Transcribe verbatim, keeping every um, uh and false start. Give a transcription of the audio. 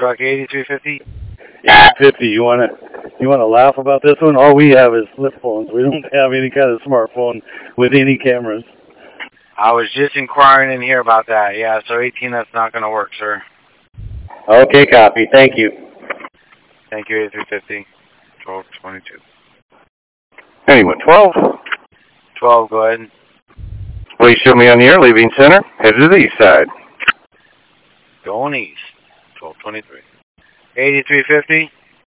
truck eighty-three fifty? Yeah, fifty. You want to you want to laugh about this one? All we have is flip phones. We don't have any kind of smartphone with any cameras. I was just inquiring in here about that. Yeah, so eighteen, that's not going to work, sir. Okay, copy. Thank you. Thank you, eighty-three fifty. twelve twenty-two. Anyone, twelve? twelve, go ahead. Please show me on the air, leaving center. Head to the east side. Going east. twelve twenty-three. eighty-three fifty.